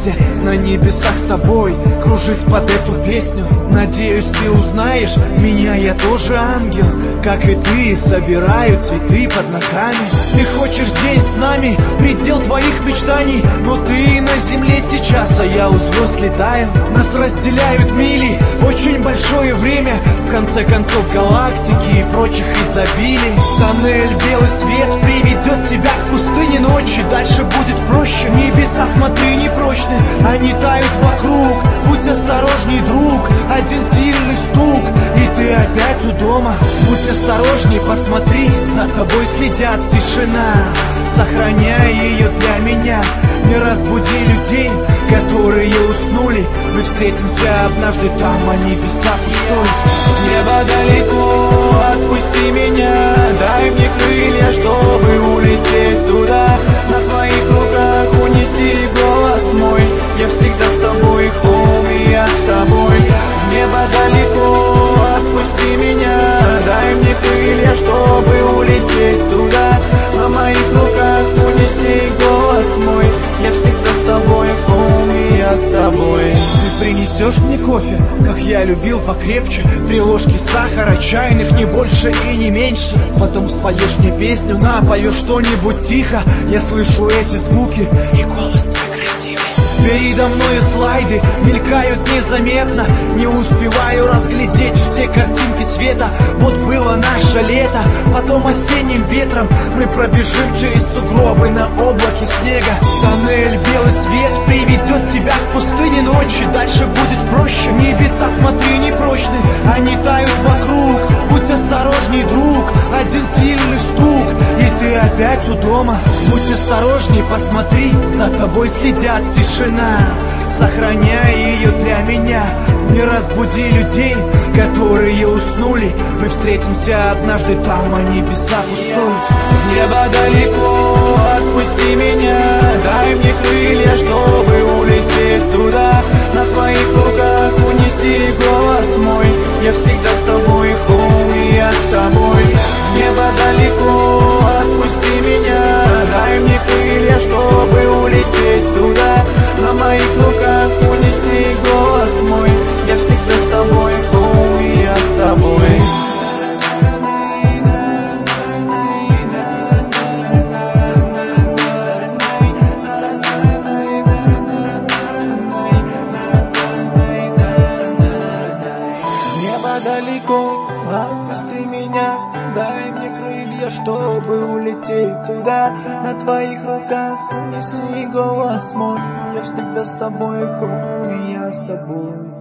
счастье на небесах с тобой кружить под эту песню. Надеюсь, ты узнаешь меня, я тоже ангел, как и ты, собираю цветы под ногами. Ты хочешь день с нами, предел твоих мечтаний, но ты на земле сейчас, а я у звезд летаю. Нас разделяют мили, очень большое время, в конце концов галактики и прочих изобилий. Тоннель, белый свет приведет тебя к пустыне ночи, дальше будет проще. Небеса, смотри, непрочны, они тают вокруг. Будь осторожней, друг, один сильный стук, и ты опять у дома. Будь осторожней, посмотри, за тобой следят. Тишина, сохраняй ее для меня. Не разбуди людей, которые уснули. Мы встретимся однажды там, а небеса пустуют. Небо далеко, отпусти меня, дай мне крылья, чтобы улететь туда. На твоих руках унеси голос мой, я всегда с тобой, хоми, я с тобой. Небо далеко, отпусти меня, дай мне крылья, чтобы улететь туда. На моих руках унеси голос мой, я всегда с тобой, хоми, я с тобой. Ты принесешь мне кофе, как я любил, покрепче. 3 ложки сахара, чайных не больше и не меньше. Потом споешь мне песню, напоешь что-нибудь тихо. Я слышу эти звуки, и голос твой красивый. Передо мною слайды мелькают незаметно, не успеваю разглядеть все картинки света. Вот было наше лето, потом осенним ветром мы пробежим через сугробы на облаке снега. Тоннель, белый свет приведет тебя к пустыне ночи, дальше будет проще. Небеса, смотри, непрочны, они тают вокруг. Будь осторожней, друг, один сильный стук, и ты опять у дома. Будь осторожней, посмотри, за тобой следят. Тишина, сохраняй ее для меня. Не разбуди людей, которые уснули. Мы встретимся однажды там, а небеса пустуют. Небо далеко, отпусти меня, дай мне крылья, чтобы улететь туда. На твоих руках унеси голос мой, я всегда с тобой, хоми, я с тобой. Небо далеко, отпусти меня, дай мне крылья, чтобы улететь туда. На моих руках унеси голос мой, я всегда с тобой, хоми, я с тобой. Далеко, отпусти меня, дай мне крылья, чтобы улететь туда. На твоих руках унеси голос мой, я всегда с тобой, хоми, я с тобой.